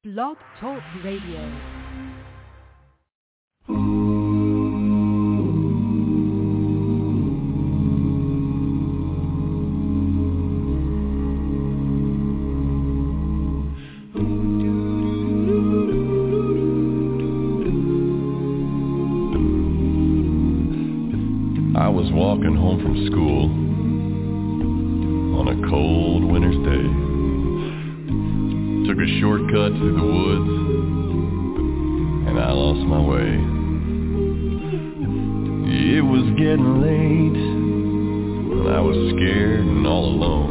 Blog Talk Radio. I was walking home from school on a cold winter's day. Took a shortcut through the woods and I lost my way. It was getting late and I was scared and all alone.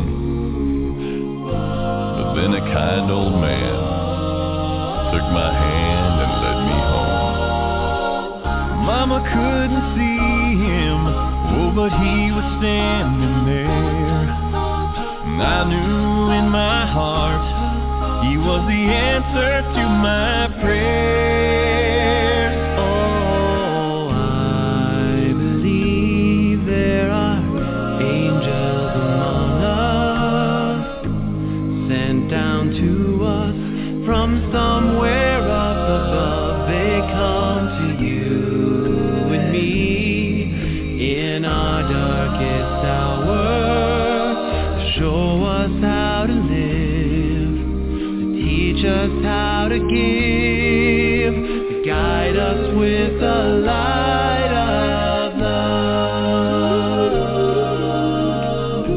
But then a kind old man took my hand and led me home. Mama couldn't see him, oh, but he was standing there. And I knew in my heart he was the answer to my prayers. Oh, I believe there are angels among us, sent down to us from somewhere up above. They come to you and me in our darkest hour to show us how to live, teach us how to give, to guide us with the light of love.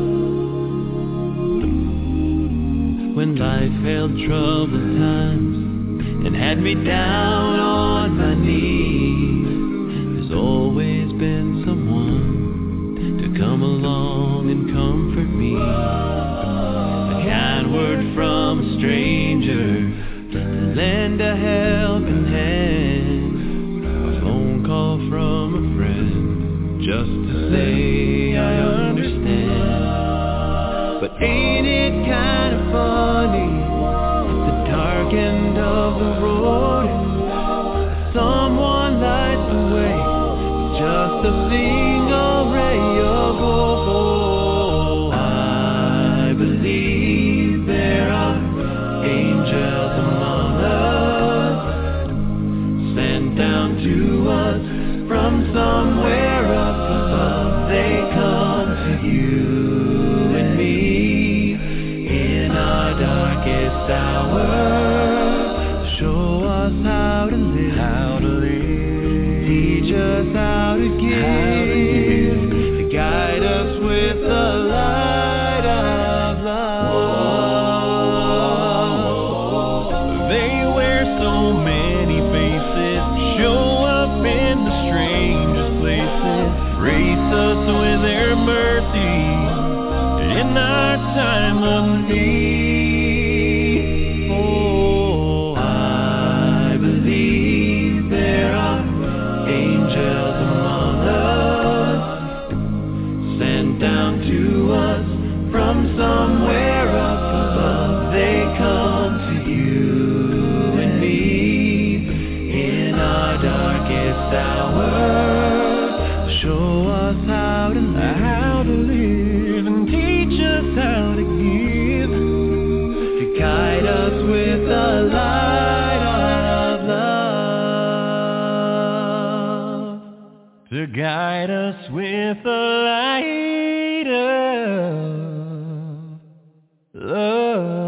When life held troubled times and had me down on my knees, there's always been someone to come along and comfort me. A kind word from a stranger, to lend a helping hand, a phone call from a friend, just to say I understand. But ain't it kind of funny, the dark end of the road, someone lights the way, just a single ray of hope. Oh, I believe there are angels among us, sent down to us from somewhere up above. They come to you and me in our darkest hour, show us how to live, teach us how to give, to guide us with the light of love. They wear so many faces, show up in the strangest places, grace us with their mercy in our time of need. Oh, I believe there are angels among us, sent down to us from somewhere up above. They come to you and me in our darkest hour, show us how to live, and teach us how to give, to guide us with the light of love, to guide us with the light of love.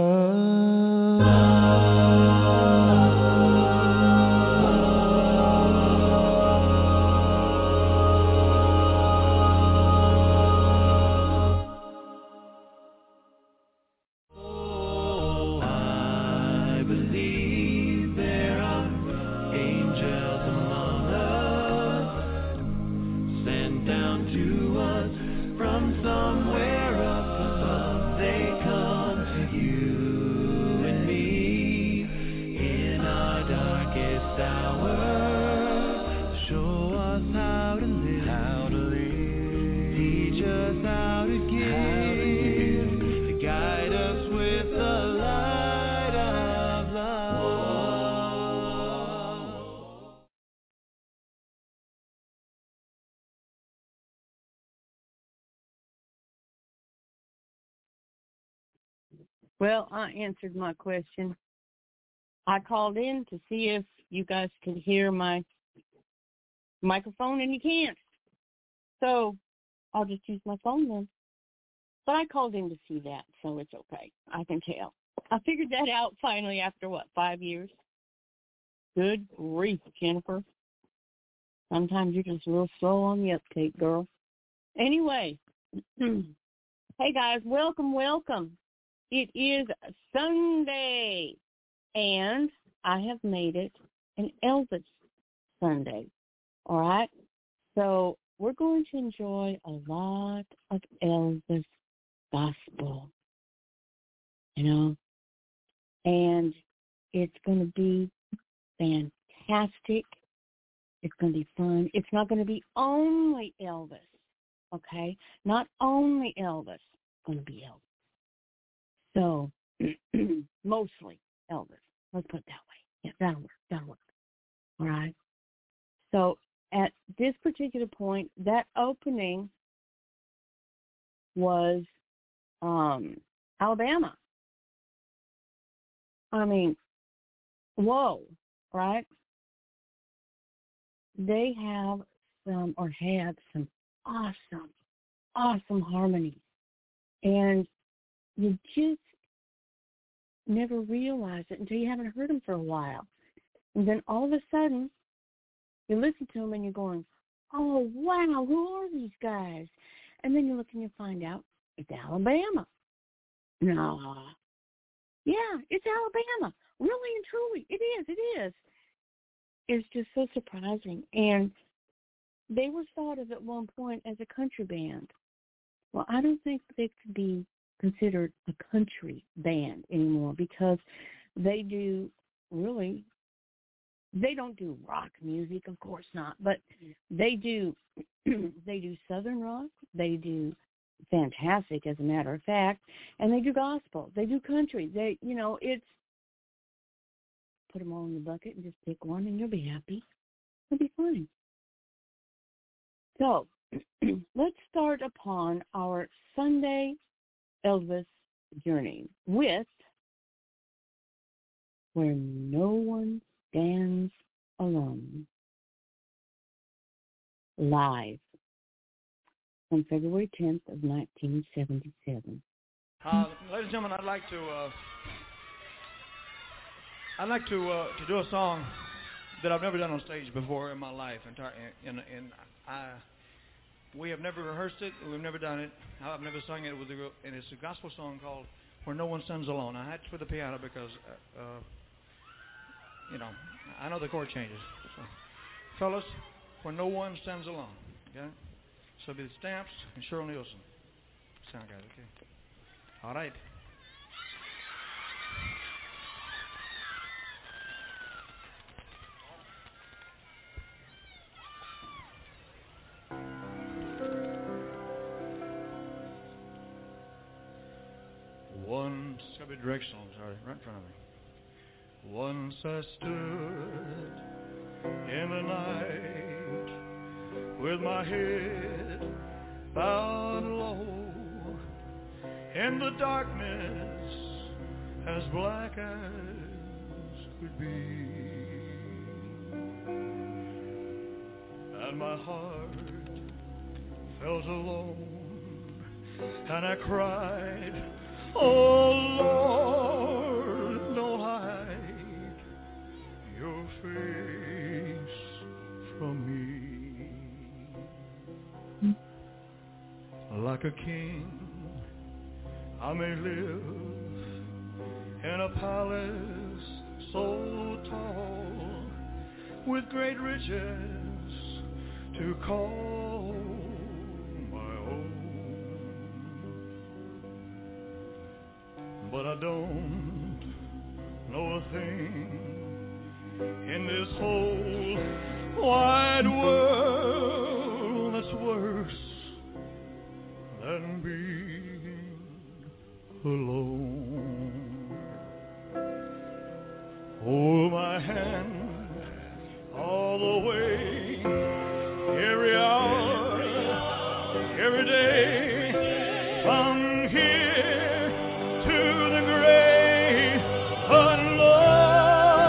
Oh, I believe there are angels among us, sent down to us from somewhere up above. They come to you and me in our darkest hour, show us how to live, teach us how to give, to guide us with the light of love. Well, I answered my question. I called in to see if you guys could hear my microphone, and you can't. So I'll just use my phone then. But I called in to see that, so it's okay. I can tell. I figured that out finally after, 5 years? Good grief, Jennifer. Sometimes you're just a little slow on the uptake, girl. Anyway, hey, guys, welcome. It is Sunday, and I have made it an Elvis Sunday, all right? So we're going to enjoy a lot of Elvis gospel, and it's going to be fantastic. It's going to be fun. It's not going to be only Elvis, okay? Not only Elvis. It's going to be Elvis. So, mostly Elvis. Let's put it that way. Yeah, that'll work. All right? So, at this particular point, that opening was Alabama. I mean, whoa, right? They have had some awesome harmonies. And you just never realize it until you haven't heard them for a while. And then all of a sudden, you listen to them and you're going, oh, wow, who are these guys? And then you look and you find out it's Alabama. No. Yeah, it's Alabama. Really and truly. It is. It's just so surprising. And they were thought of at one point as a country band. Well, I don't think they could be considered a country band anymore because they don't do rock music, of course not, but they do Southern rock, they do fantastic, as a matter of fact, and they do gospel, they do country, it's put them all in the bucket and just pick one and you'll be happy. It'll be fine. So, let's start upon our Sunday Elvis journey with Where No One Stands Alone, live on February 10th of 1977. Ladies and gentlemen, I'd like to do a song that I've never done on stage before in my life. We have never rehearsed it. We've never done it. I've never sung it with the group, and it's a gospel song called "Where No One Stands Alone." I had to put the piano because, I know the chord changes. So, fellas, "Where No One Stands Alone." Okay, so it'll be the Stamps and Cheryl Nielsen. Sound guys, okay? All right. Once, it's got to be directional, I'm sorry, right in front of me. Once I stood in the night with my head bowed low in the darkness as black as could be, and my heart felt alone, and I cried, oh Lord, don't hide your face from me. Like a king, I may live in a palace so tall, with great riches to call my own. But I don't know a thing in this whole wide world that's worse than being alone. Hold my hand all the way, every hour, every day, from here to the grave. But Lord,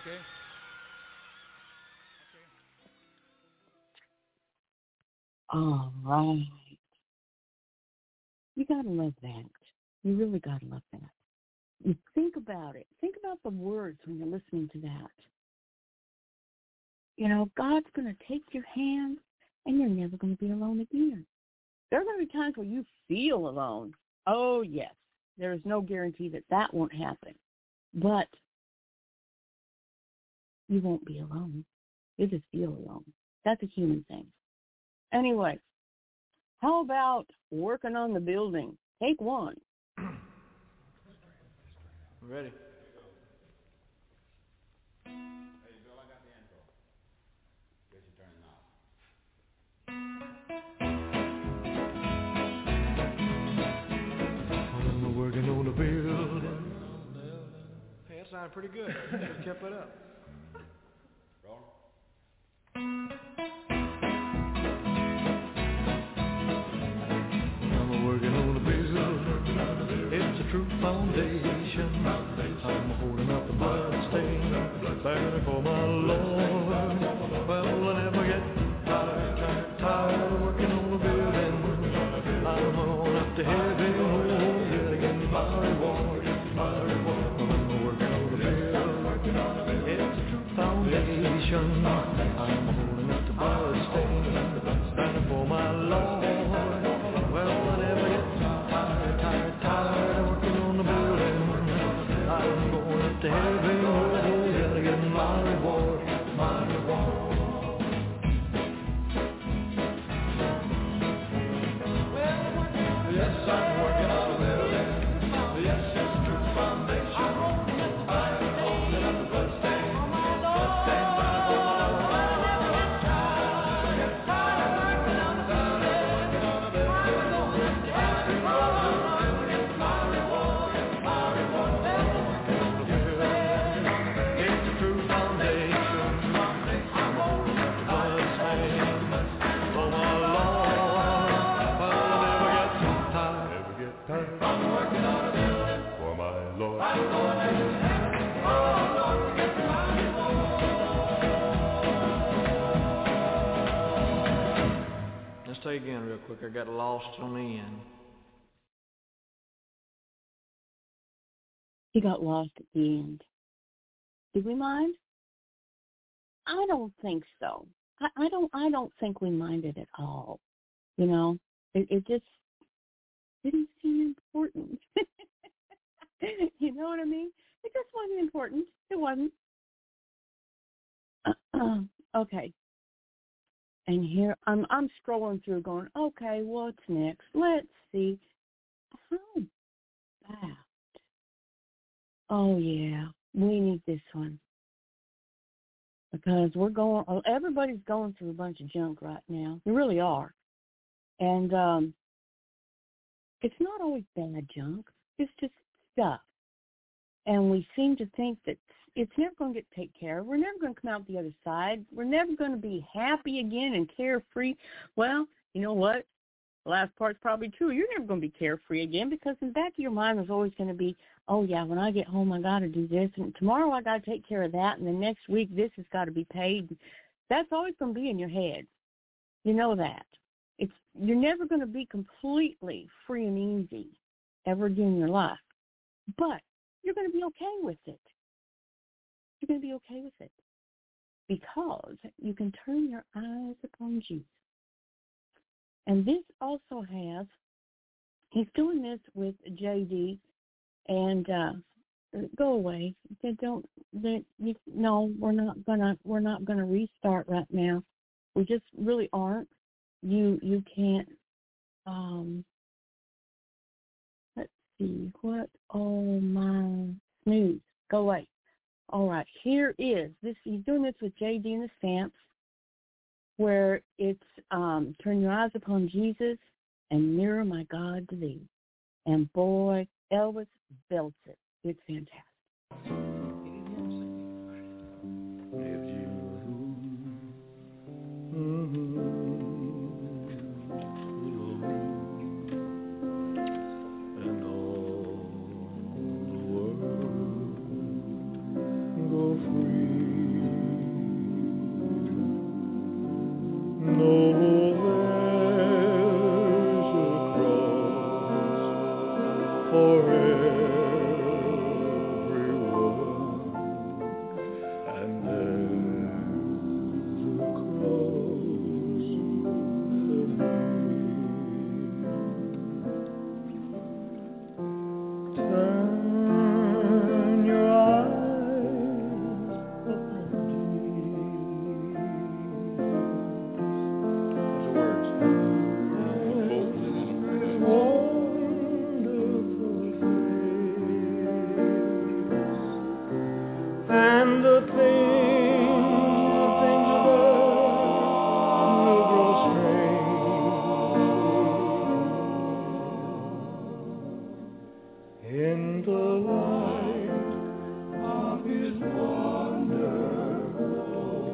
Okay. All right. You gotta love that. You really gotta love that. You think about it. Think about the words when you're listening to that. You know, God's going to take your hand, and you're never going to be alone again. There are going to be times where you feel alone. Oh, yes. There is no guarantee that that won't happen. But you won't be alone. You just feel alone. That's a human thing. Anyway, how about working on the building? Take one. Ready. Working on the building. Hey, that sounded pretty good. You should have kept it up. I'm working on the building. It's a true foundation. I'm holding up the bloodstain, begging for my Lord. Well, I never get tired of working on the building. I'm on up to heaven, getting my reward. I'm working on the building. It's a true foundation. I'm holding up the bloodstain, begging for my Lord. Well, I never get tired of working on the building. I'm going up to heaven, gotta get my reward, my reward. Yes, I'm working on the building. Yes, it's a true foundation. I'm holding up the bloodstain, bloodstain by the Lord. Let's say again real quick. I got lost on the end. He got lost at the end. Did we mind? I don't think so. I don't think we minded at all. You know, it just didn't seem important. You know what I mean? It just wasn't important. It wasn't. Okay. And here I'm scrolling through going, okay, what's next? Let's see. How about? Oh yeah, we need this one. Because everybody's going through a bunch of junk right now. They really are. And it's not always bad junk. It's just stuff. And we seem to think that it's never going to get taken care of. We're never going to come out the other side. We're never going to be happy again and carefree. Well, you know what? The last part's probably true. You're never going to be carefree again because in the back of your mind is always going to be, oh, yeah, when I get home, I got to do this. And tomorrow I got to take care of that. And the next week, this has got to be paid. That's always going to be in your head. You know that. You're never going to be completely free and easy ever again in your life. But you're going to be okay with it. You're going to be okay with it because you can turn your eyes upon Jesus. And this also he's doing this with JD, and go away. No, we're not gonna restart right now. We just really aren't. You can't. Let's see. What? Oh my snooze. Go away. All right. Here is this. He's doing this with JD and the Stamps, where it's turn your eyes upon Jesus and mirror my God to thee. And boy, Elvis belts it. It's fantastic. And all the world go free. and the things of earth will grow strange in the light of His wonderful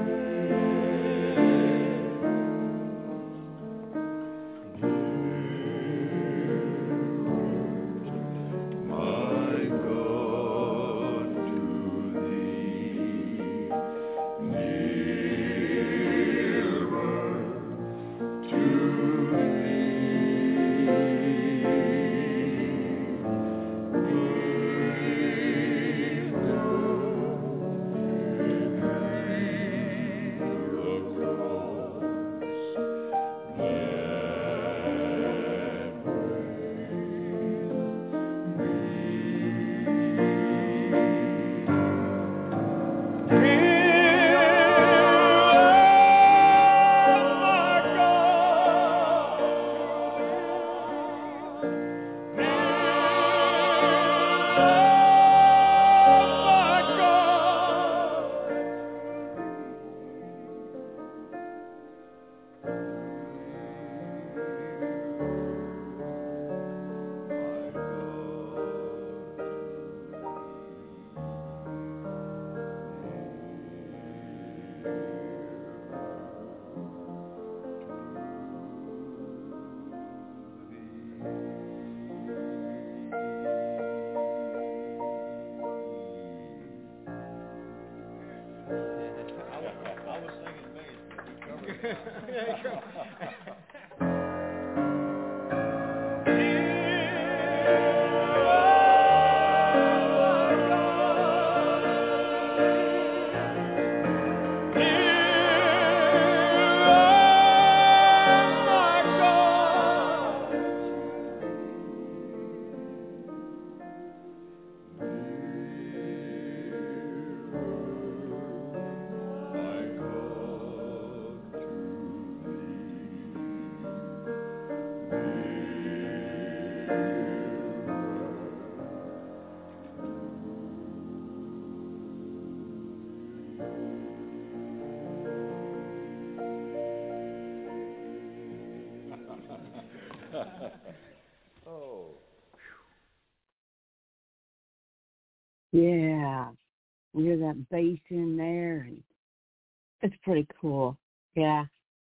Yeah, you hear that bass in there, and it's pretty cool. Yeah.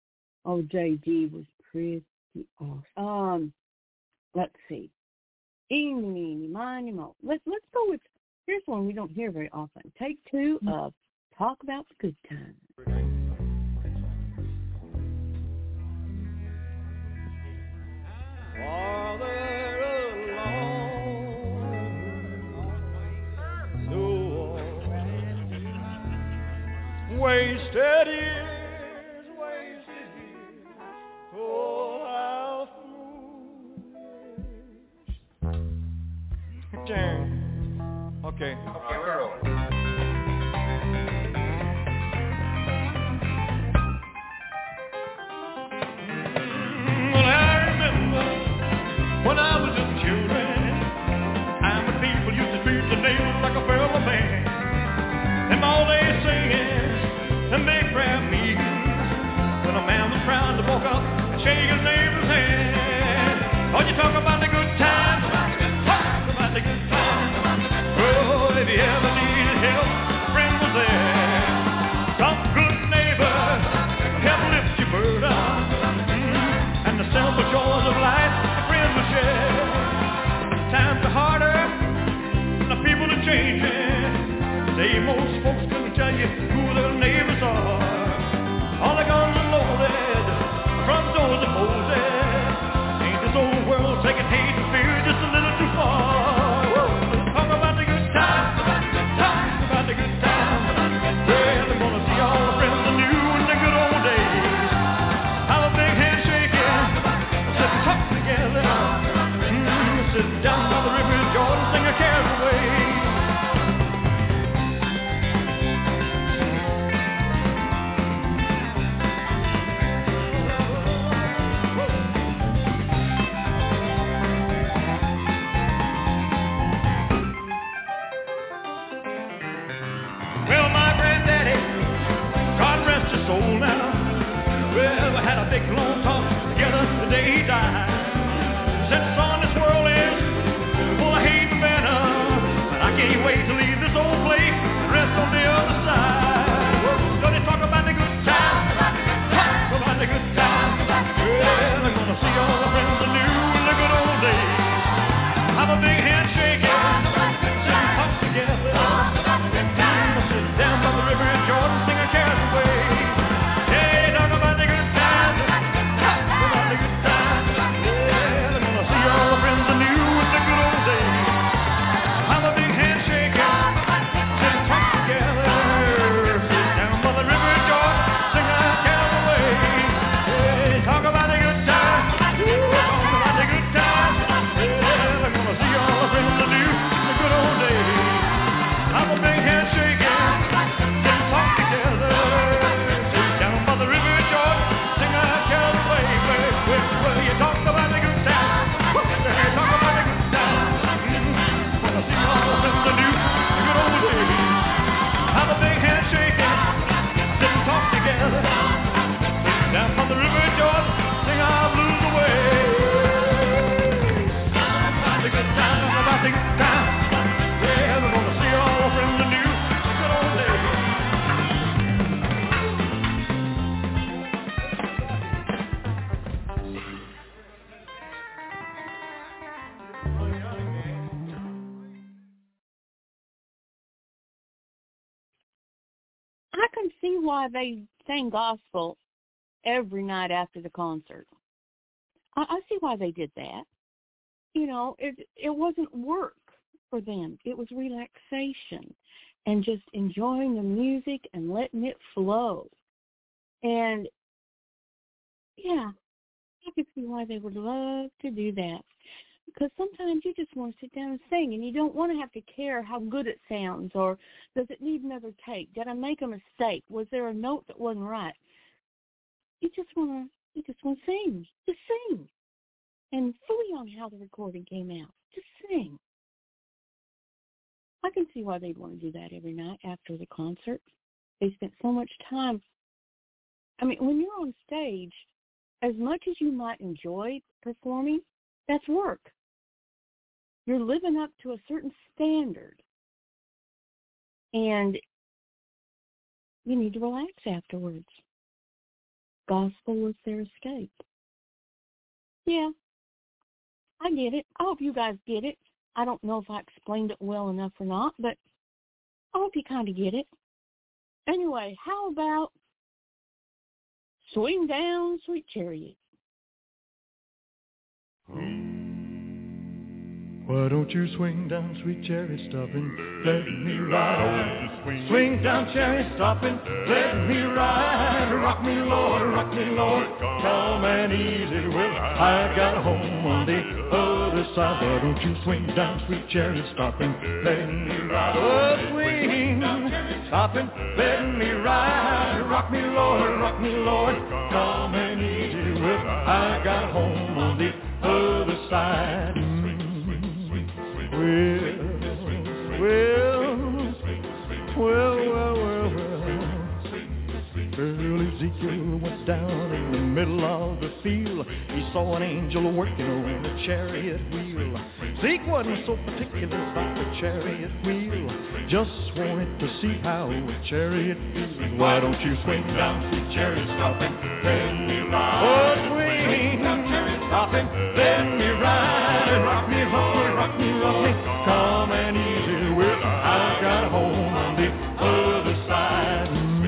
Oh, JG was pretty awesome. Let's see. Eeny, meeny, miny, mo. Let's go with, here's one we don't hear very often. Take 2 of Talk About the Good Times. Wasted years, oh, how foolish. Turn. Okay, we're rolling. Well, I remember when I was a children, and the people used to treat the neighbors like a fellow man, and all they singing and big prayer meetings when a man was proud to walk up and shake his neighbor's hand. Oh, you talk about the good times, talk about the good times. Oh, if you ever needed help, a friend was there. Some good neighbor help lift your burden, and the simple joys of life the friends will share. Times are harder, and the people are changing. Say most folks couldn't tell you who their neighbors are. All the guns are loaded, front doors are bolted. Ain't this old world taking hate and fear just a little too far? Woo! Talk about the good times, talk about the good times. Well, they're gonna see all the friends they knew in the good old days. Have a big handshake, sit and talk together. Sit down by the river Jordan, sing your cares away. daddy, God rest his soul now. Well, we had a big long talk together the day he died. Said, son, this world is full of hate and venom, and I can't wait to leave this old place and rest on the other side. So they talk about the good times, talk about the good times. Well, I'm gonna see all the friends I knew in the good old days. Have a big handshake and sit and talk together. Sit down by the river in Jordan, sing our cares away. Hey, talk about the good times, talk about the good times. Yeah, I'm gonna see all the friends I knew in the good old days. Have a big handshake and sit and talk together. Sit down by the river in Jordan, sing our cares away. Hey, talk about the good times, talk about the good times. Yeah, I'm gonna see all the friends I knew in the good old days. Have a big handshake and sit and talk together. Sit down by the river Jordan, sing our carols away. Well, you talk about the good times. You talk about the good times. Wanna see all the friends I knew in the good old days. Have a big handshake and sit and talk together. Sit down by the river Jordan, sing our blues away. About the good times, about the good times. Yeah, we're gonna see all the friends I knew in the good old days. I can see why they sang gospel every night after the concert. I see why they did that. You know, it wasn't work for them. It was relaxation and just enjoying the music and letting it flow. And, yeah, I can see why they would love to do that. Because sometimes you just want to sit down and sing, and you don't want to have to care how good it sounds, or does it need another take? Did I make a mistake? Was there a note that wasn't right? You just want to sing. Just sing. And fully on how the recording came out. Just sing. I can see why they'd want to do that every night after the concert. They spent so much time. I mean, when you're on stage, as much as you might enjoy performing, that's work. You're living up to a certain standard. And you need to relax afterwards. Gospel was their escape. Yeah, I get it. I hope you guys get it. I don't know if I explained it well enough or not, but I hope you kind of get it. Anyway, how about Swing Down, Sweet Chariot? Why don't you swing down, sweet chariot, stop and let me ride? Swing down, chariot, stop and let me ride. Rock me, Lord, calm and easy. Well, I got a home on the other side. Why don't you swing down, sweet chariot, stop and let me ride? Oh, swing, stop and let me ride. Rock me, Lord, calm and easy. Well, I got a home on the other side. Well. Early Ezekiel went down in the middle of the field. He saw an angel working on a chariot wheel. Zeke wasn't so particular about the chariot wheel. Just wanted to see how a chariot feels. Why don't you swing down, sweet chariot, stop and let me ride? Oh, swing, stop and let me ride. Rock me, Lord, calm and easy. Well, I got home on the other side.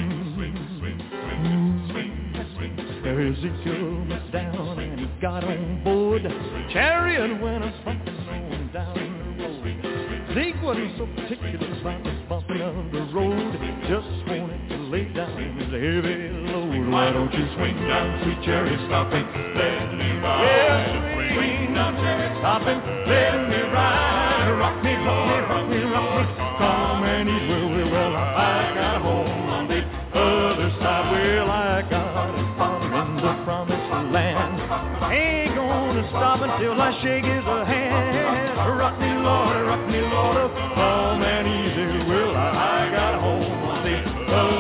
Ezekiel went down and he got on board. Chariot went a bumping on down the road. Zeke wasn't so particular about the bumping of the road. Just wanted to lay down his heavy load. Why don't you swing down, sweet chariot, stop and let me ride? Yeah, swing down, chariot, stop and let me ride. Rock me, Lord, rock me, calm and easy. Well, I got home on the other side. Well, I got a father in the promised land. Ain't gonna stop until I shake his hand. Rock me, Lord, calm and easy. Well, I got home on the other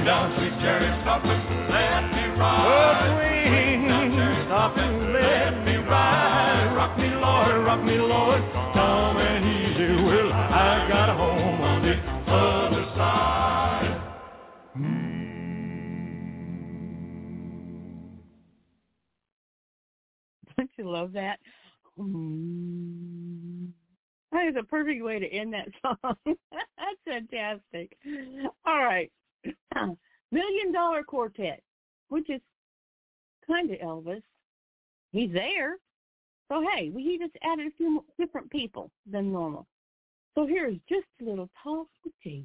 swing down, sweet chariot, stop and let me ride. Oh, swing down, stop and let me ride. Rock me, Lord, calm and easy. Well, I got a home on the other side. Don't you love that? That is a perfect way to end that song. That's fantastic. All right. $1 Million Quartet, which is kind of Elvis. He's there. So, hey, he just added a few different people than normal. So here's Just a Little Talk with Jesus.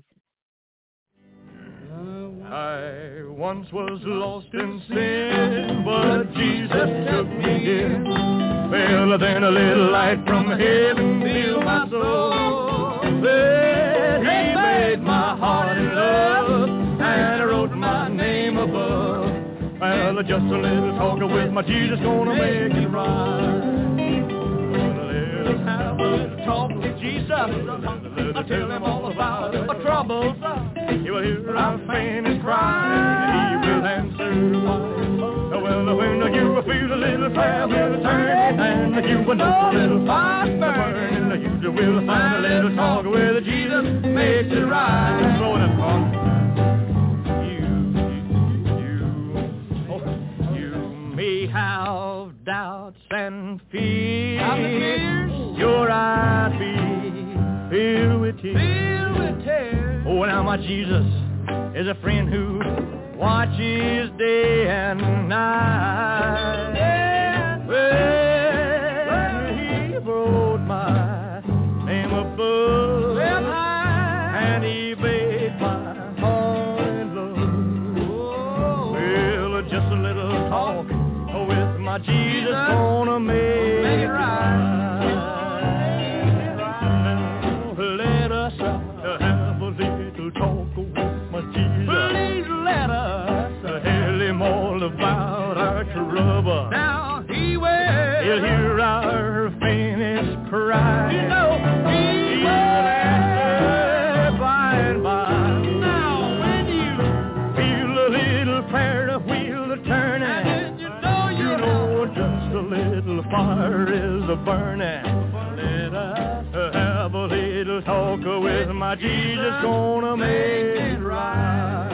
I once was lost in sin, but Jesus took me in. Well, then a little light from heaven filled my soul. Then he made my heart in love, and wrote my name above. Well, just a little talk with my Jesus gonna make it right. Let us have a little talk with Jesus. I'll tell him all about our troubles. He will hear our faintest cry, and he will answer why. Well, when you feel a little fire will turn, and you will know a little fire burn, and you will find a little talk with Jesus makes it right. Throw that song. You may have doubts and fears. Your eyes be filled with tears. Oh, now my Jesus is a friend who watches day and night. Well, he wrote my name above, and he made my heart in love. Well, just a little talk with my Jesus gonna make it right. Let us have a little talk with my Jesus. Please let us tell him all about our trouble. Now he will. He'll hear our faintest cry. You know he will answer by and by. Now when you feel a little prayer wheel turning, you know just a little fire is a burning. Let us have a little talk with my Jesus gonna make it right.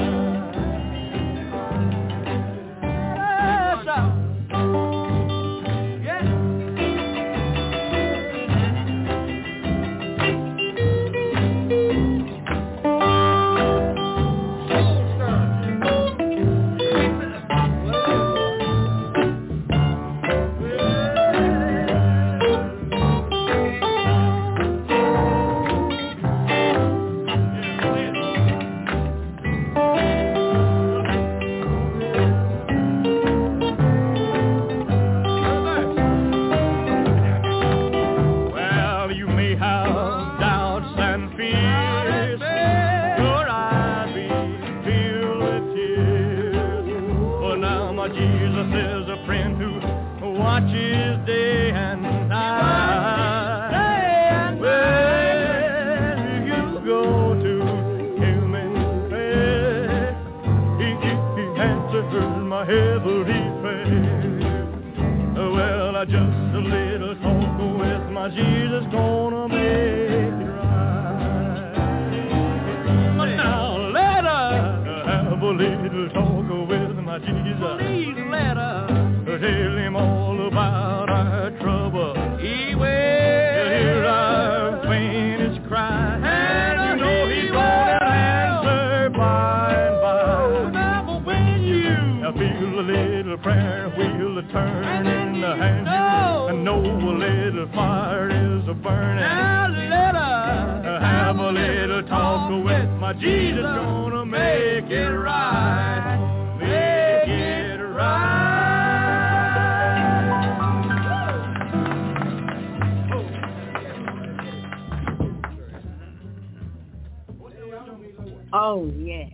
Oh, yeah.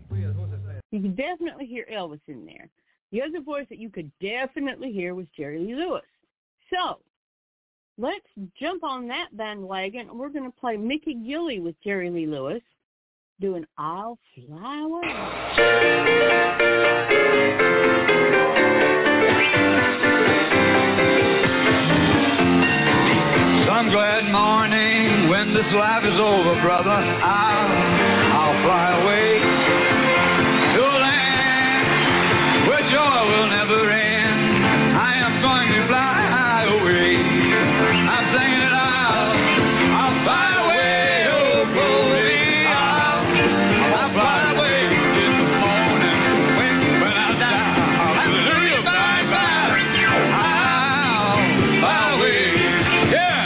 You can definitely hear Elvis in there. The other voice that you could definitely hear was Jerry Lee Lewis. So, let's jump on that bandwagon. We're going to play Mickey Gilley with Jerry Lee Lewis. doing I'll Fly Away. Some glad morning when this life is over, brother, I'll fly away to a land where joy will never end. I am going to fly away. I'm singing it out. I'll fly away, oh glory. I'll fly away this morning when I die. Hallelujah, bye bye. I'll fly away. Yeah.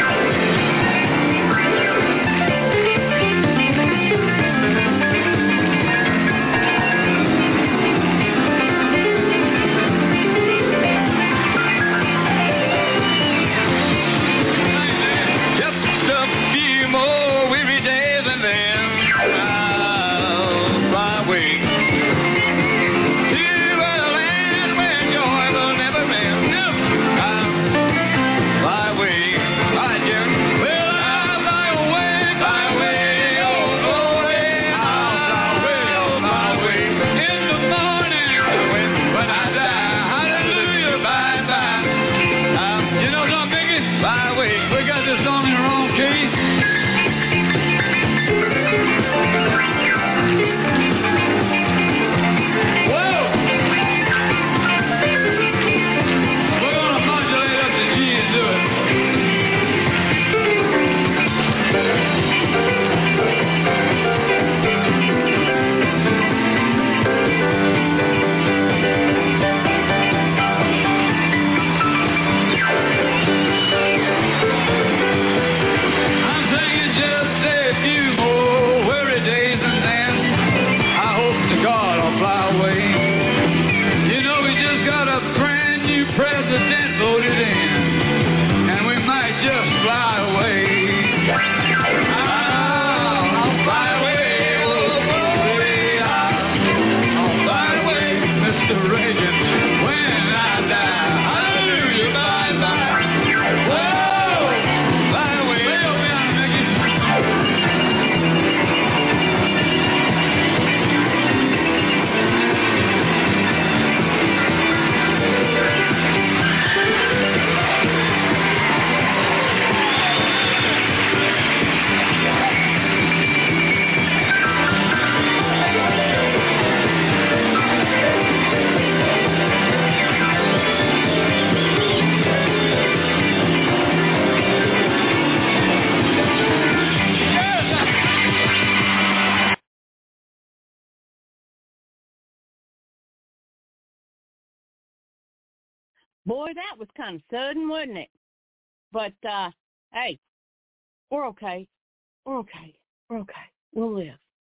Boy, that was kind of sudden, wasn't it? But, hey, we're okay. We're okay. We're okay. We'll live.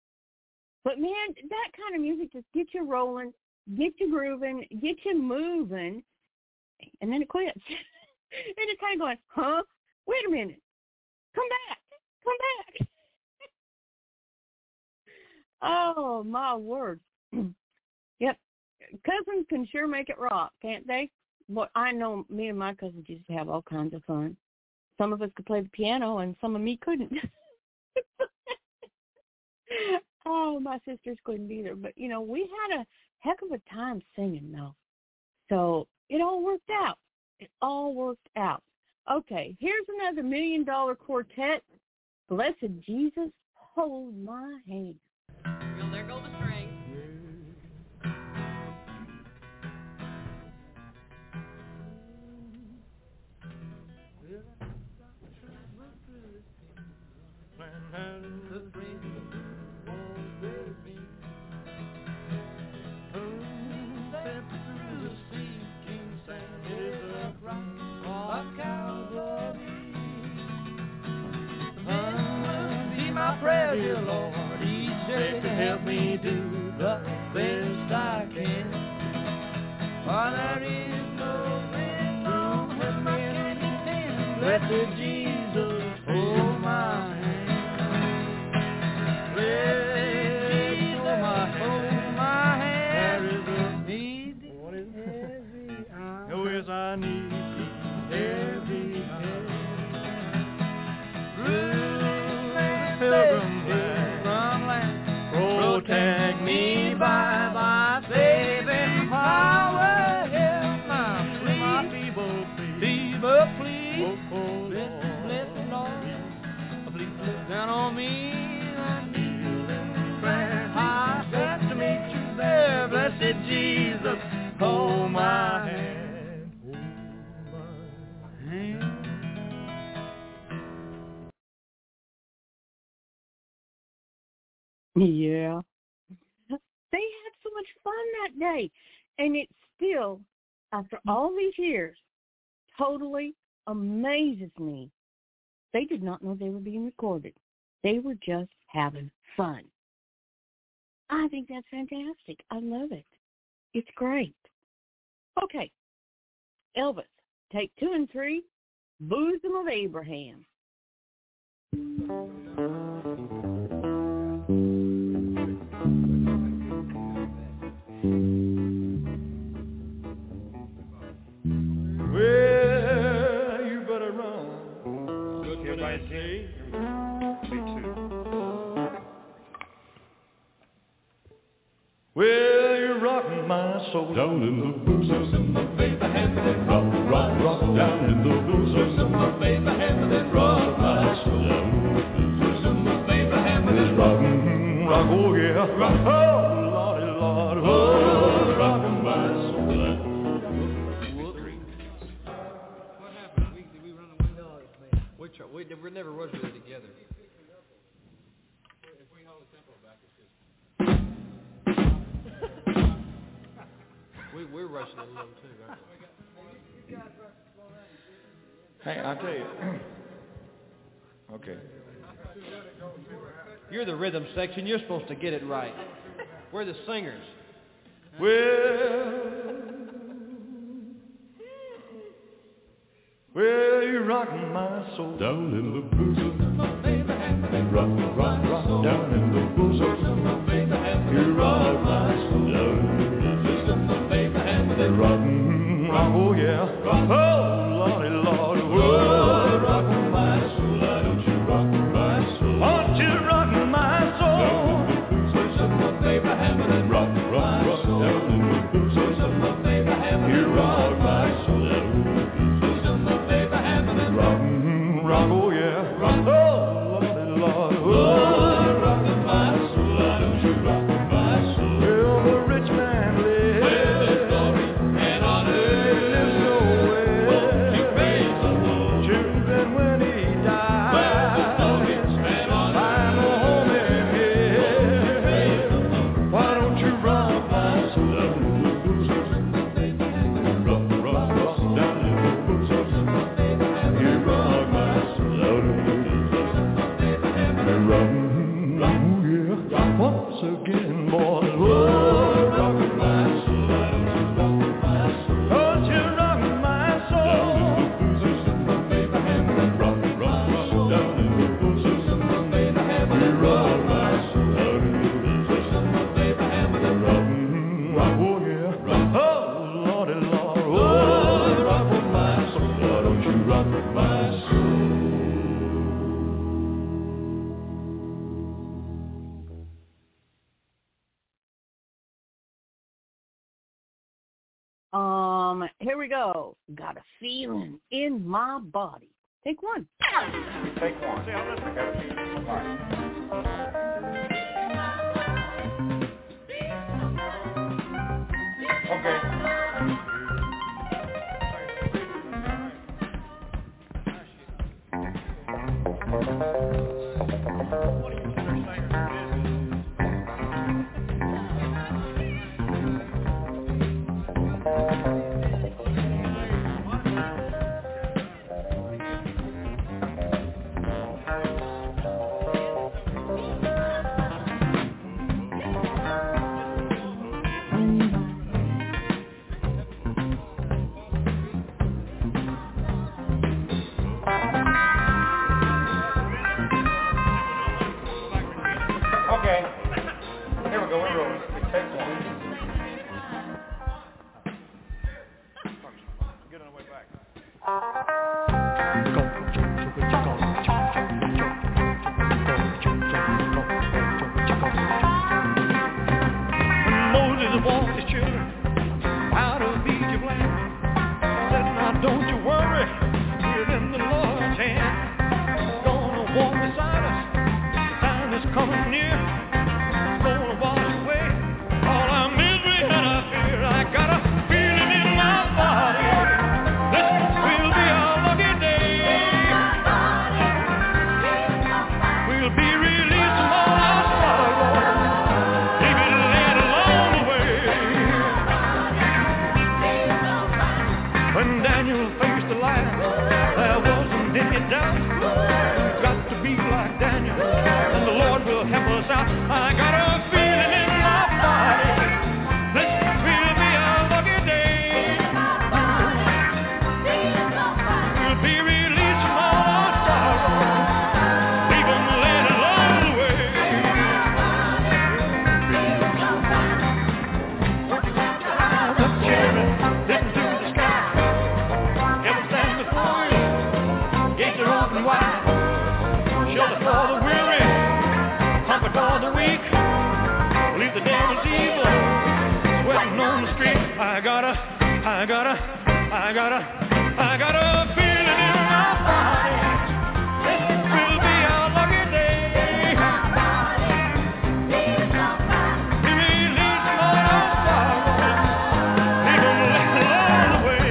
But, man, that kind of music just gets you rolling, get you grooving, get you moving, and then it quits. And it's kind of going, huh? Wait a minute. Come back. Come back. Oh, my word. Yep. Cousins can sure make it rock, can't they? Well, I know me and my cousins used to have all kinds of fun. Some of us could play the piano, and some of me couldn't. Oh, my sisters couldn't either. But, you know, we had a heck of a time singing, though. So it all worked out. It all worked out. Okay, here's another $1 Million Quartet. Blessed Jesus, hold my hand. Well, there go the strings. Prayer, dear Lord, each day to help me do the best I can. For there is no rhythm with my candy pen. Blessed Jesus, hold my hand. just hold my hand. Yeah. They had so much fun that day. And it still, after all these years, totally amazes me. They did not know they were being recorded. They were just having fun. I think that's fantastic. I love it. It's great. Okay. Elvis, take 2 and 3, Bosom of Abraham. Well, you better run. Good for that day. Well, you're rocking my soul down in the bosom of Abraham, then rock, rock, rock down in the bosom of Abraham, then rock my soul down in the bosom of Abraham, then rock, rock, oh yeah, rock, oh Lordy, Lord, oh, rocking my soul down. What happened? Did we run away? No, man. We never was really together. If we hold the tempo back, it's just. We're rushing it along too, right? Hey, I'll tell you. Okay. You're the rhythm section. You're supposed to get it right. We're the singers. Well, you're rocking my soul down in the bosom of Abraham. Rock, rock, rock down in the bosom of Abraham. You rock my soul down in the bosom of Abraham. Rock, rock, oh yeah. Rock, oh Lordy, Lord, oh, rocking my soul. Why don't you rock my soul? Won't you rock my soul? Down in the bosom of Abraham. And rock, rock, rock down in the bosom of Abraham. You rock my soul down in the bosom of Abraham. And rock, rock, oh yeah. Rock, oh Lordy, Lord, oh, rocking my soul. Why don't you rock my soul? Well, the rich man lives. Well, there's glory and honor. He lives so well. He prays the Lord. Children when he dies. Well, there's glory and honor. Find a home in hell. Why don't you rock my soul down in the bosom of Abraham? Rock, rock, rock down in the bosom of Abraham. You rock my soul down in the bosom of Abraham. And rock, oh yeah. Once again, boy. Oh, rock my soul. Why don't you rock my soul? Don't you rock my soul? Down in the bosom of Abraham. And rock, rock, rock down in the bosom of Abraham. You rock my soul down in the bosom of Abraham. And rock, oh yeah. Rock, oh Lordy, Lord, oh, rock my soul. Why don't you rock my soul? Here we go. Got a feeling in my body. Take 1. Take one. All right. Okay. Okay. Here we go. We're rolling. Take 1. Get on the way back. When Moses walked his children out of Egypt land, said, now don't you worry, we're in the Lord's hand. Gonna walk beside us, the time is coming near. Gonna wash away all our misery and our fear. I got will help us out. I got a feeling in my body. This will be a lucky day. We'll be released from all our sorrow. Leave them laid along the way. The children listen to the sky. Heaven stands before you. Gates are open wide. Shelter for the weary, comfort for the weak. Leave the devil's evil sweating on the street. I got a feeling in my body. This will be our lucky day. Be released from all our sorrow. Leave them laid along the way.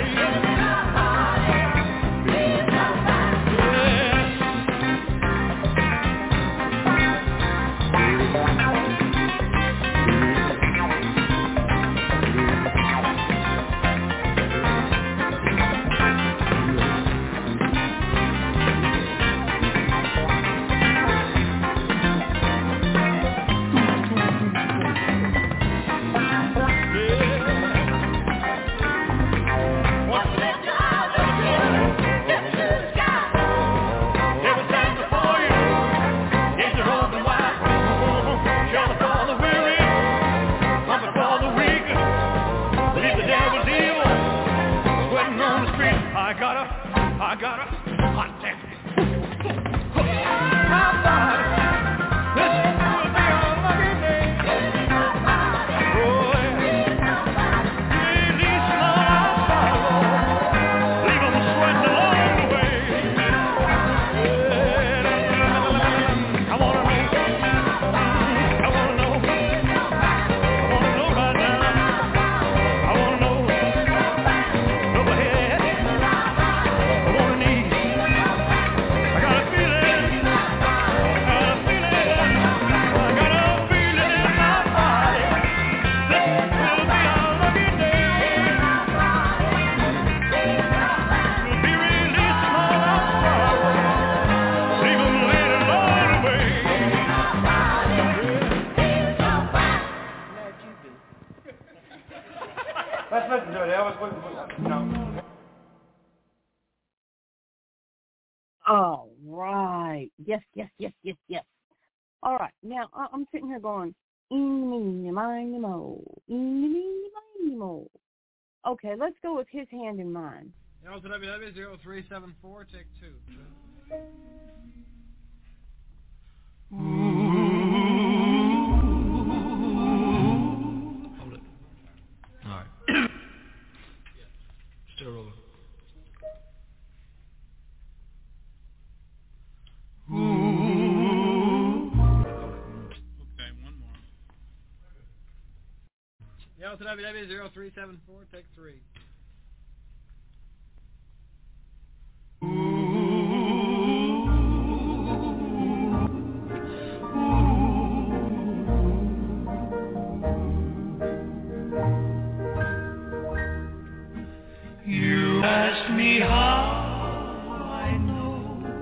I got a hot damn. My body, this will be a lucky day. Oh, yeah. Release all our sorrow. Leave them sweating along the way. I wanna know right now. I wanna know. Go ahead. Let's listen to it, Elvis. No. All right. Yes. All right. Now, I'm sitting here going, eeny, miny, mo. Eeny, miny, mo. Okay, let's go with his hand in mine. LWW0374, take 2. Hold it. All right. Still rolling. Okay, one more. LWW0374, take 3. You ask me how I know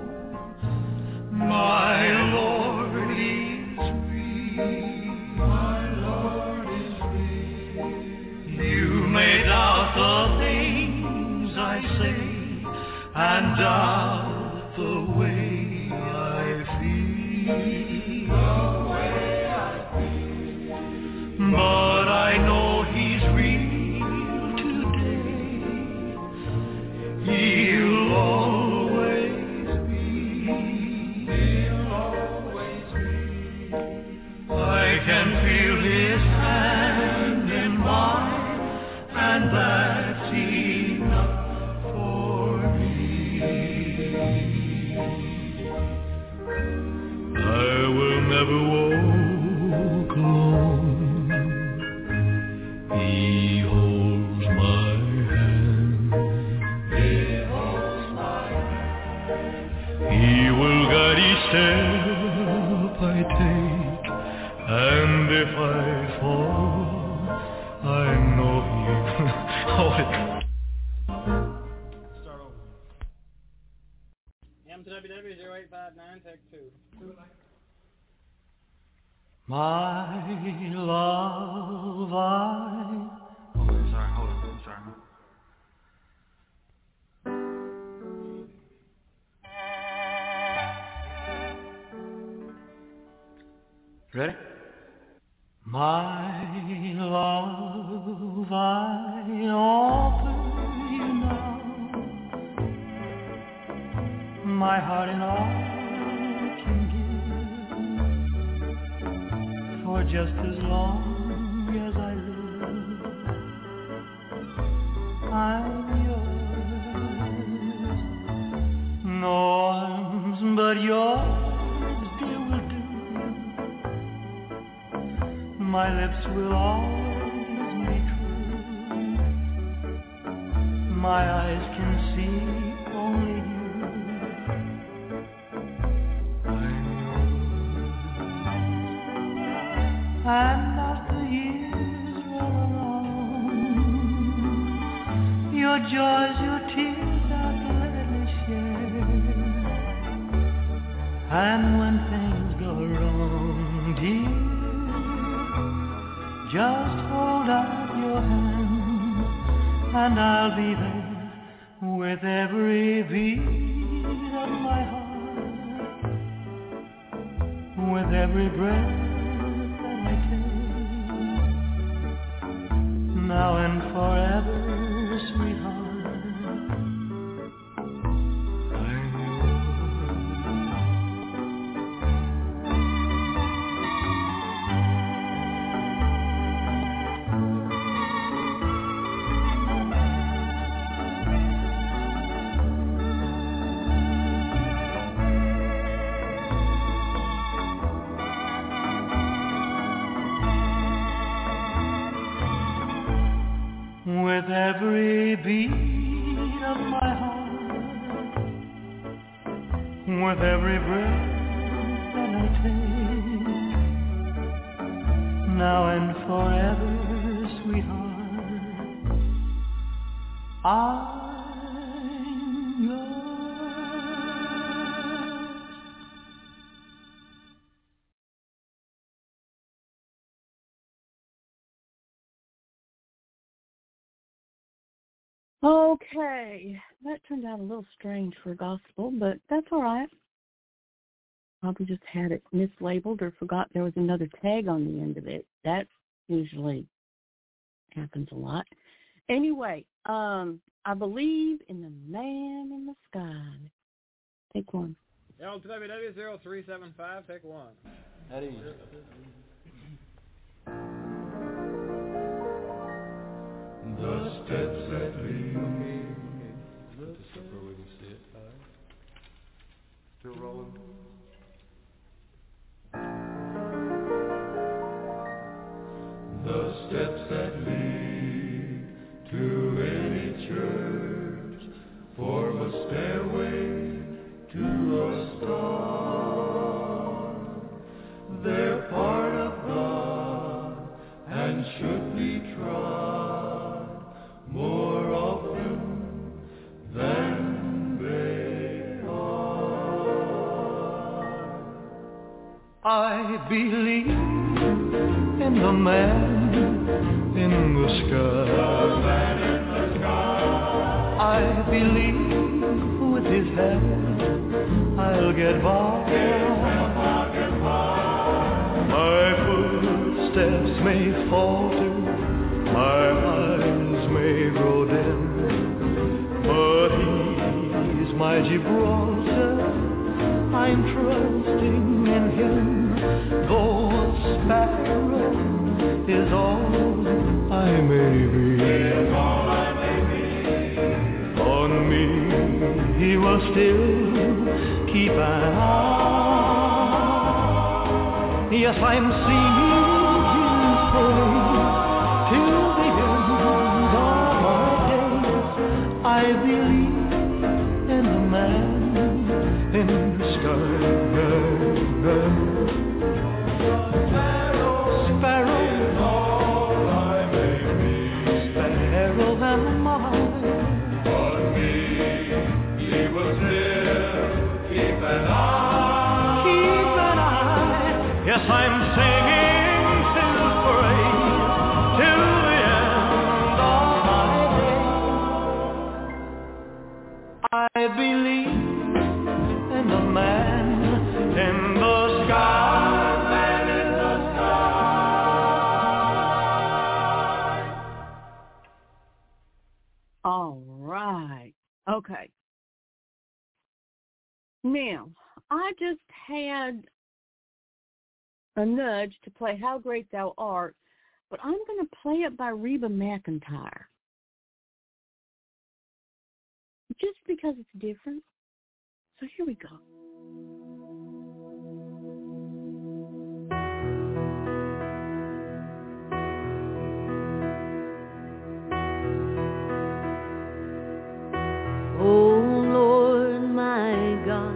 my Lord is real. My Lord is real. You may doubt the things I say and doubt the way I feel. But I know He's real today. He'll always be. I can feel His hand in mine, and that's enough for me. I will never walk alone. He holds my hand. He will guide each step I take, and if I fall, I know He will. Start over. MWW0859, take 2. My love, I... Hold on, sorry, hold on, I'm sorry. Ready? My love, I offer you now my heart and all it can give, for just as long as I live, I'm yours. No arms but yours, dear, will do. My lips will always be true. My eyes can see only you. I'm yours. And as the years roll along, your joys, your tears I'll gladly share. And when things go wrong, dear, just hold out your hand, and I'll be there with every beat of my heart, with every breath that I take, now and forever, sweetheart. With every beat of my heart, with every breath that I take, now and forever, sweetheart, I'm yours. Okay, that turned out a little strange for gospel, but that's all right. Probably just had it mislabeled or forgot there was another tag on the end of it. That usually happens a lot. Anyway, I believe in the man in the sky. Take one. LWW0375, take one. That is. The steps that lead me. Put this up where we can see it. Still rolling. The steps that lead to any church form a stairway to a star. They're part of God and should be trod more often than they are. I believe in the man in the sky. The man in the sky. I believe with his help I'll get by. My footsteps may falter, my eyes may grow dim, but he's my Gibraltar, I'm trusting in him. Though a sparrow is all I may be, on me he will still keep an eye. Yes, I'm singing his praise till the end of my days. I believe in the man in the sky. Sparrow is all I may be. Sparrow am I. On me he will still keep an eye. Keep an eye. Yes, I'm singing. I believe in the man in the sky, man in the sky. All right. Okay. Now, I just had a nudge to play How Great Thou Art, but I'm going to play it by Reba McEntire. Just because it's different. So here we go. Oh Lord my God,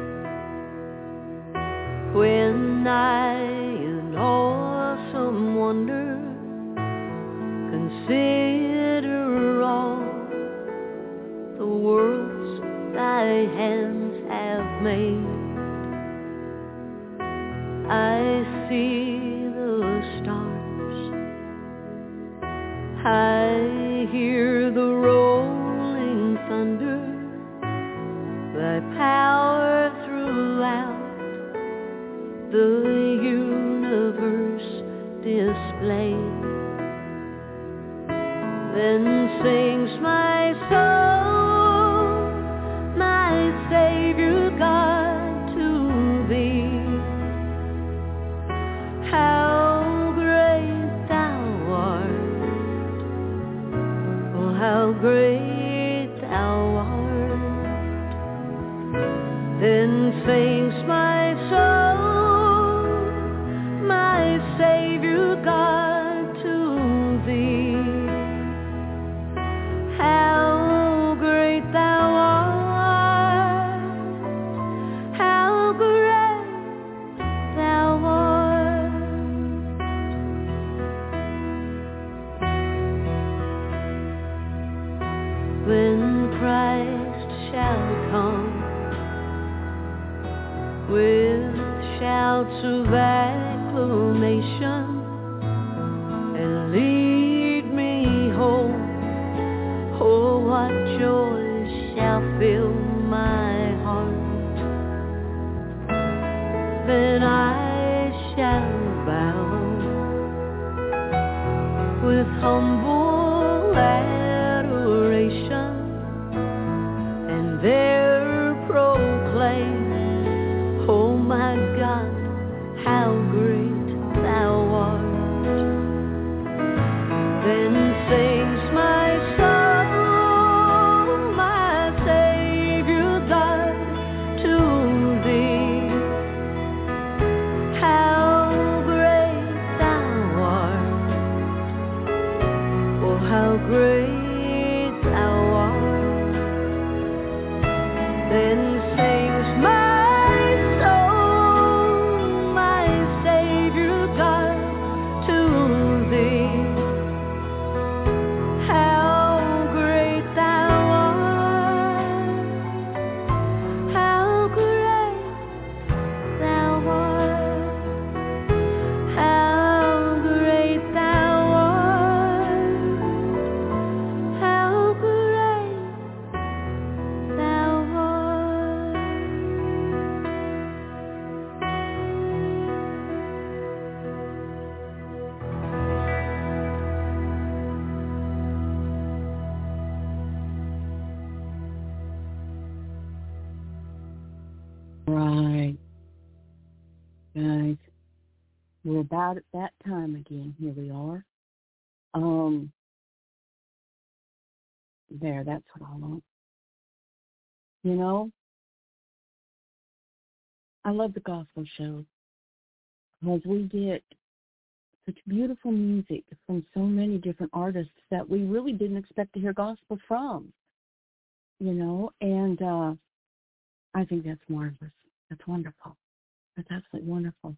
when I in awesome wonder consider all the worlds thy hands have made, I see the stars, I hear the rolling thunder, thy power throughout the universe displayed. Then sings my soul, my Savior God, to thee. How great thou art, oh how great thou art. Then sings my soul, my Savior God, to thee. How great thou art, how great thou art. When Christ shall come with shouts of acclamation and lead me home, oh, what joy shall fill my heart. Then I shall bow with humble adoration and there proclaim, oh my God, how great thou art. Then sings my soul, my Savior God, to thee. How great thou art, oh how great thou art. Then sings my soul, my Savior God, to thee. How great thou art, how great thou art, how great thou art, how great thou art. Right. Guys, we're about at that time again. Here we are. There, that's what I want. You know, I love the gospel show because we get such beautiful music from so many different artists that we really didn't expect to hear gospel from, you know, and I think that's marvelous. That's wonderful. That's absolutely wonderful.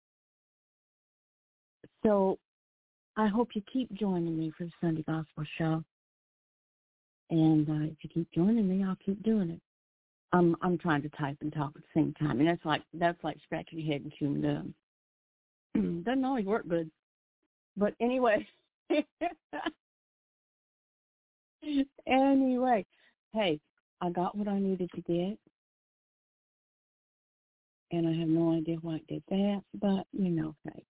So I hope you keep joining me for the Sunday Gospel Show. And if you keep joining me, I'll keep doing it. I'm trying to type and talk at the same time, and that's like scratching your head and chewing gum. Doesn't always work good. But anyway, hey, I got what I needed to get. And I have no idea why it did that, but, hey.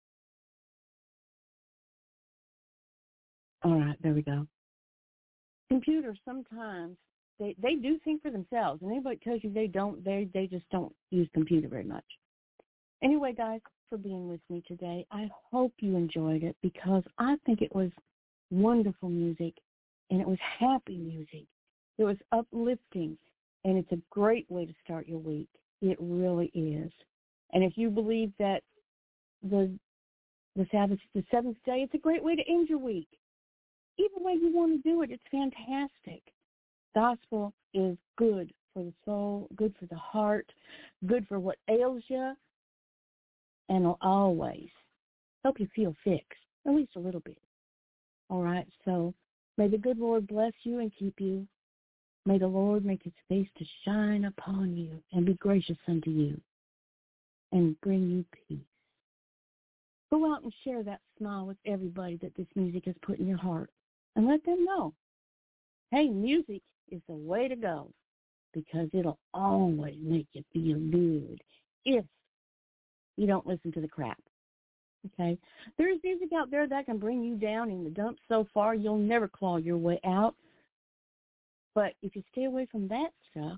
All right, there we go. Computers sometimes, they do think for themselves. And anybody tells you they don't, they just don't use computer very much. Anyway, guys, for being with me today. I hope you enjoyed it because I think it was wonderful music and it was happy music. It was uplifting, and it's a great way to start your week. It really is. And if you believe that the Sabbath is the seventh day, it's a great way to end your week. Either way you want to do it, it's fantastic. Gospel is good for the soul, good for the heart, good for what ails you, and will always help you feel fixed, at least a little bit. All right, so may the good Lord bless you and keep you. May the Lord make his face to shine upon you and be gracious unto you and bring you peace. Go out and share that smile with everybody that this music has put in your heart and let them know, hey, music is the way to go because it'll always make you feel good if you don't listen to the crap. Okay? There's music out there that can bring you down in the dumps so far you'll never claw your way out. But if you stay away from that stuff,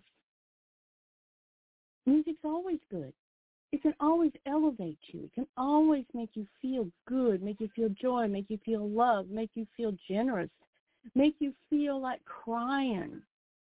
music's always good. It can always elevate you. It can always make you feel good, make you feel joy, make you feel love, make you feel generous, make you feel like crying.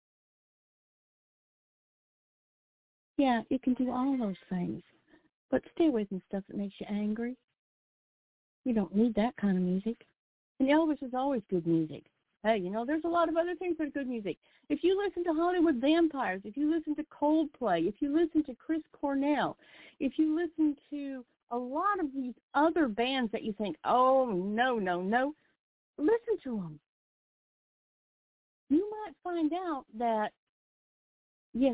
Yeah, it can do all those things. But stay away from stuff that makes you angry. You don't need that kind of music. And Elvis is always good music. Hey, there's a lot of other things that are good music. If you listen to Hollywood Vampires, if you listen to Coldplay, if you listen to Chris Cornell, if you listen to a lot of these other bands that you think, oh, no, listen to them. You might find out that, yes,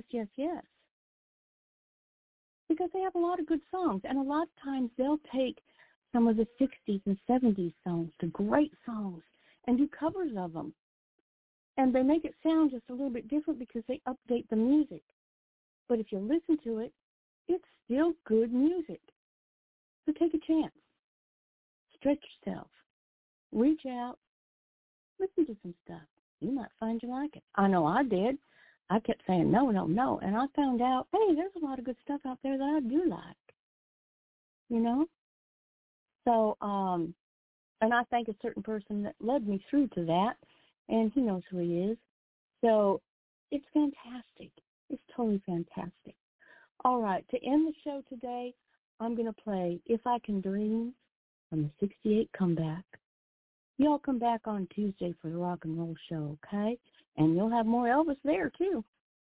because they have a lot of good songs. And a lot of times they'll take some of the 60s and 70s songs, the great songs, and do covers of them. And they make it sound just a little bit different because they update the music. But if you listen to it, it's still good music. So take a chance. Stretch yourself. Reach out. Listen to some stuff. You might find you like it. I know I did. I kept saying no. And I found out, hey, there's a lot of good stuff out there that I do like. So, and I thank a certain person that led me through to that, and he knows who he is. So it's fantastic. It's totally fantastic. All right, to end the show today, I'm going to play If I Can Dream from the 68 Comeback. Y'all come back on Tuesday for the rock and roll show, okay? And you'll have more Elvis there, too.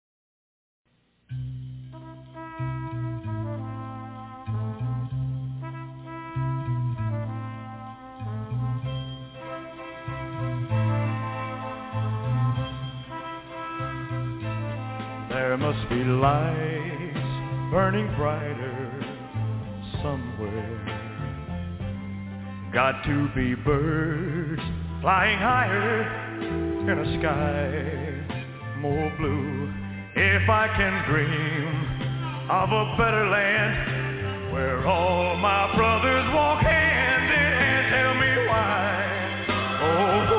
There must be lights burning brighter somewhere. Got to be birds flying higher in a sky more blue. If I can dream of a better land where all my brothers walk hand in hand, tell me why, oh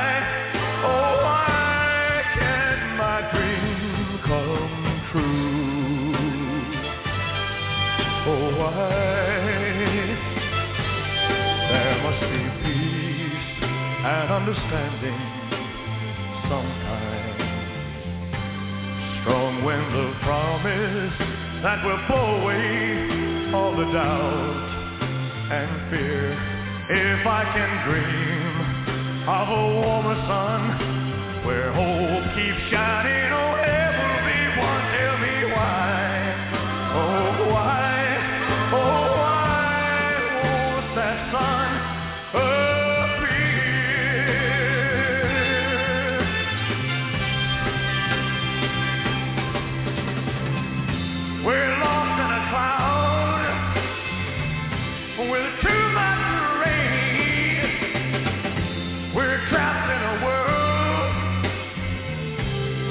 why can't my dream come true? Oh why? There must be peace and understanding sometime. Strong winds of promise that will blow away all the doubt and fear. If I can dream of a warmer sun where hope keeps shining, oh heaven will be one. Tell me why, oh why, oh why won't that sun appear? We're lost in a cloud with too much rain. We're trapped in a world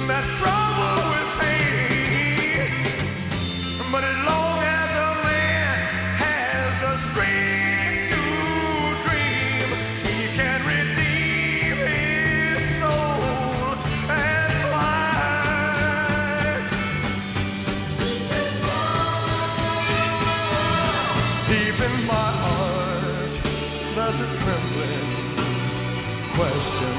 just a trembling question.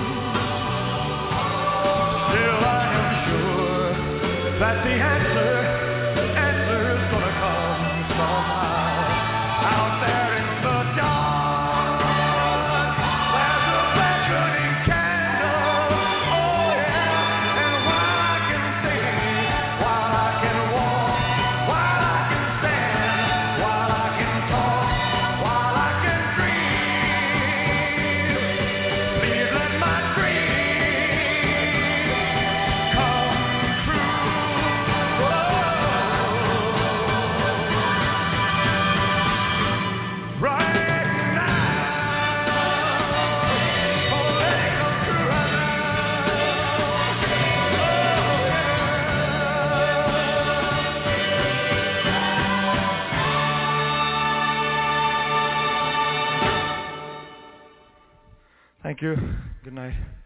Still I am sure that the answer is gonna come somehow. Out there in the dark, there's a beckoning candle. Oh yeah, and while I can sing, while I can walk, while I can stand, while I can talk, while I can dream, please let my dreams come true. Right now, oh, let it come true right now. Thank you. Good night.